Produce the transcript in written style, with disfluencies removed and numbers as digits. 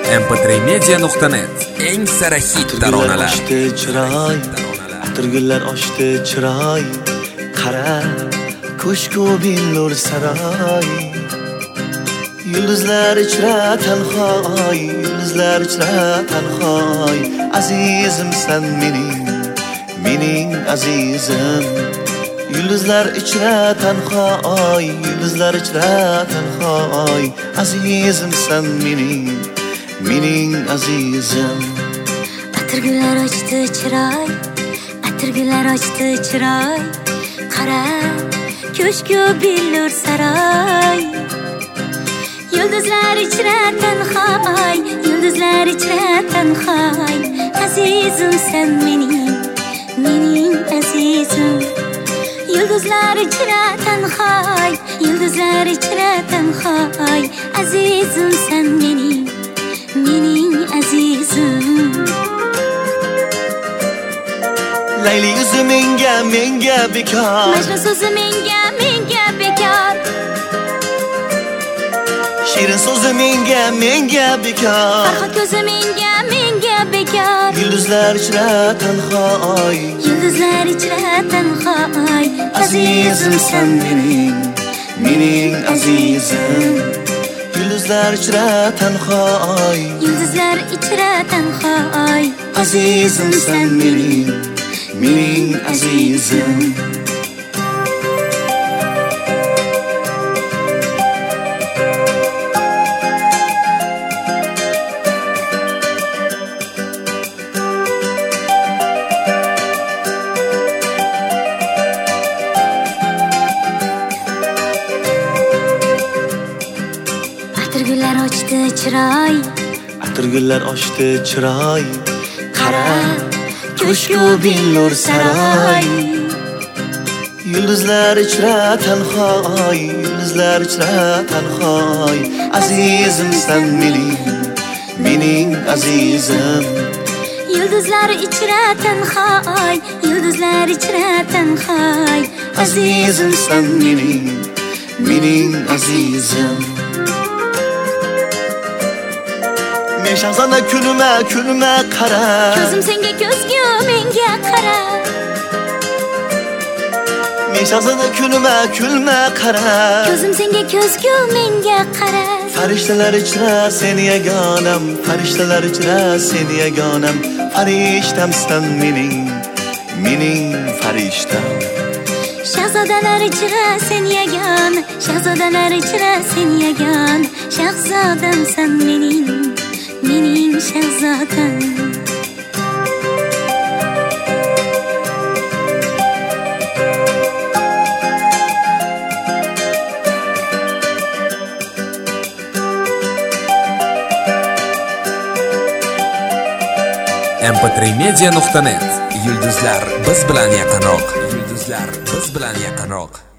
mp3media.net eng sara hit taronalar. Atirgullar ochdi chiroy, qara ko'shku billur saroy. Yulduzlar ichra tanhoy, yulduzlar ichra tanhoy. Azizim sen mening azizim. Yulduzlar ichra tanhoy, yulduzlar ichra tanhoy. Azizim sen mening azizim. Atirgullar ochdi chiroy, atirgullar ochdi chiroy. Qara ko'shku billur saroy. Yulduzlar ichra tanhoy, yulduzlar ichra tanhoy. Azizim sen mening azizim. Yulduzlar ichra tanhoy, yulduzlar ichra tanhoy. Azizim sen mening azizim. Layli yuzi menga bekor, Majnun so'zi menga bekor. Shirin so'zi menga bekor. Farhod ko'zi menga bekor. Yulduzlar ichra tanhoy, Yulduzlar ichra tanhoy. azizim sen mening azizim. Yulduzlar ichra tanhoy, Yulduzlar ichra tanhoy. azizim sen mening azizim. Atirgullar ochdi chiroy, Atirgullar ochdi chiroy, qara ko'shku billur saroy. Yulduzlar ichra tanhoy, yulduzlar ichra tanhoy. Azizim sen mening azizim. Yulduzlar ichra tanhoy, yulduzlar ichra tanhoy. Azizim sen mening azizim. Men shahzoda kunima qara. Ko'zim senga ko'zgu menga qara. Men shahzoda kunima qara. Ko'zim senga ko'zgu menga qara. Farishtalar ichra seni yagonam, farishtalar ichra seni yagonam. Farishtam sen mening farishtam. Shahzodalar ichra sen yagon, shahzodalar ichra sen yagon. Shahzodam sen mening shahzodam. mp3media.net yulduzlar biz bilan yaqinroq. Yulduzlar biz bilan yaqinroq.